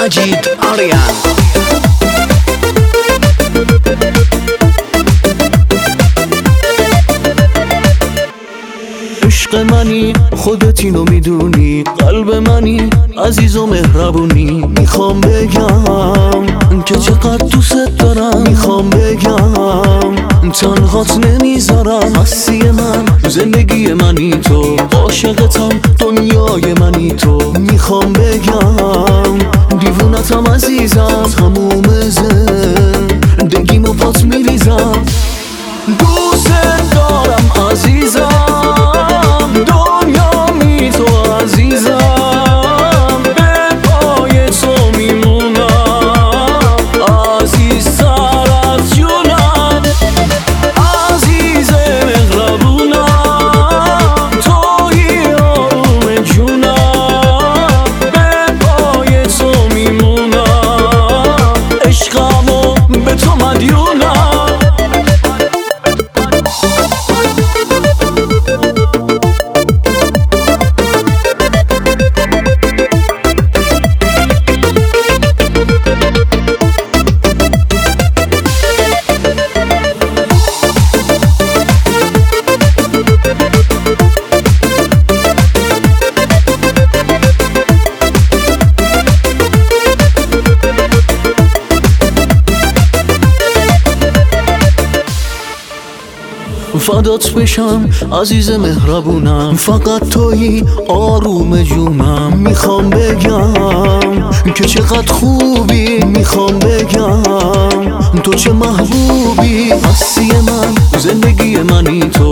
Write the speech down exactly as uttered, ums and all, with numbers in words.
مجید آریان. عشق منی خودت اینو میدونی، قلب منی عزیز و مهربونی. میخوام بگم که چقدر دوست دارم، میخوام بگم تنهات نمیذارم. هستی من، زندگی منی تو، عاشقتم، دنیای منی تو. میخوام بگم دیوونتم عزیزم، تموم زندگیمو پات میریزم. دوست دارم عزیزم، دنیا می تو عزیزم، به پای تو میمونم، عزیزتر از جونم، عزیز مهربونم، تویی آروم جونم، به پای تو میمونم، عشقمو به تو مدیونم. فدات بشم عزیز مهربونم، فقط تویی آروم جونم. میخوام بگم که چقدر خوبی، میخوام بگم تو چه محبوبی. هستی من، زندگی منی تو،